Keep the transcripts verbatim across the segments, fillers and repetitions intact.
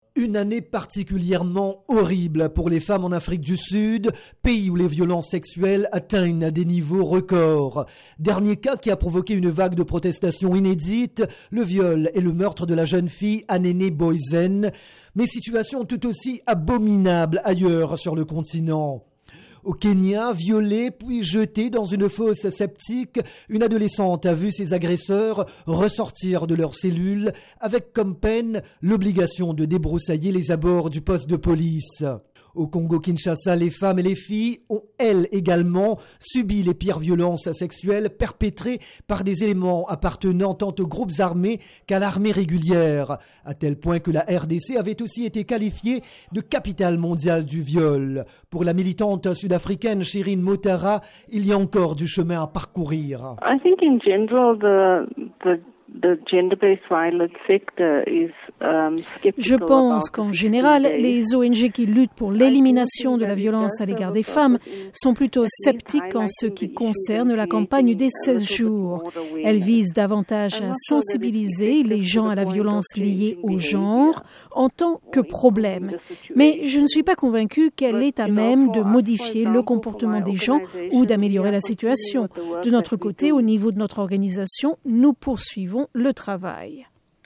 Une année particulièrement horrible pour les femmes en Afrique du Sud, pays où les violences sexuelles atteignent des niveaux records. Dernier cas qui a provoqué une vague de protestations inédite, le viol et le meurtre de la jeune fille Anene Boysen, mais situation tout aussi abominable ailleurs sur le continent. Au Kenya, violée puis jetée dans une fosse septique, une adolescente a vu ses agresseurs ressortir de leur cellule avec comme peine l'obligation de débroussailler les abords du poste de police. Au Congo-Kinshasa, les femmes et les filles ont, elles également, subi les pires violences sexuelles perpétrées par des éléments appartenant tant aux groupes armés qu'à l'armée régulière, à tel point que la R D C avait aussi été qualifiée de capitale mondiale du viol. Pour la militante sud-africaine Shirin Motara, il y a encore du chemin à parcourir. I think in general the the The gender-based violence sector is, um, Je pense qu'en général, les O N G qui luttent pour l'élimination de la violence à l'égard des femmes sont plutôt sceptiques en ce qui concerne la campagne des seize jours. Elle vise davantage à sensibiliser les gens à la violence liée au genre en tant que problème. Mais je ne suis pas convaincue qu'elle est à même de modifier le comportement des gens ou d'améliorer la situation. De notre côté, au niveau de notre organisation, nous poursuivons le travail.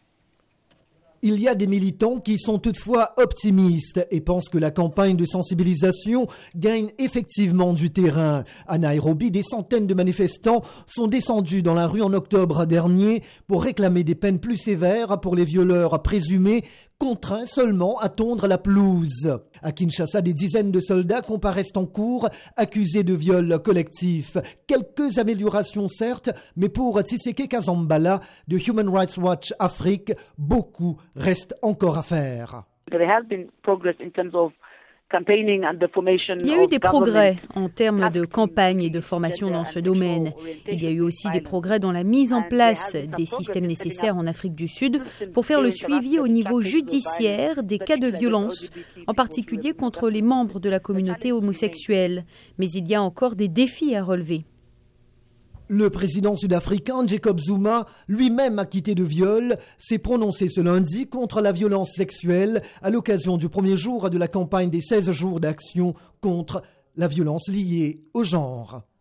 Il y a des militants qui sont toutefois optimistes et pensent que la campagne de sensibilisation gagne effectivement du terrain. À Nairobi, des centaines de manifestants sont descendus dans la rue en octobre dernier pour réclamer des peines plus sévères pour les violeurs présumés contraints seulement à tondre la pelouse. À Kinshasa, des dizaines de soldats comparaissent en cour accusés de viol collectif. Quelques améliorations certes, mais pour Tshisekedi Kazambala de Human Rights Watch Afrique, beaucoup reste encore à faire. There has been progress in terms of Il y a eu des progrès en termes de campagne et de formation dans ce domaine. Il y a eu aussi des progrès dans la mise en place des systèmes nécessaires en Afrique du Sud pour faire le suivi au niveau judiciaire des cas de violence, en particulier contre les membres de la communauté homosexuelle. Mais il y a encore des défis à relever. Le président sud-africain Jacob Zuma, lui-même acquitté de viol, s'est prononcé ce lundi contre la violence sexuelle à l'occasion du premier jour de la campagne des seize jours d'action contre la violence liée au genre.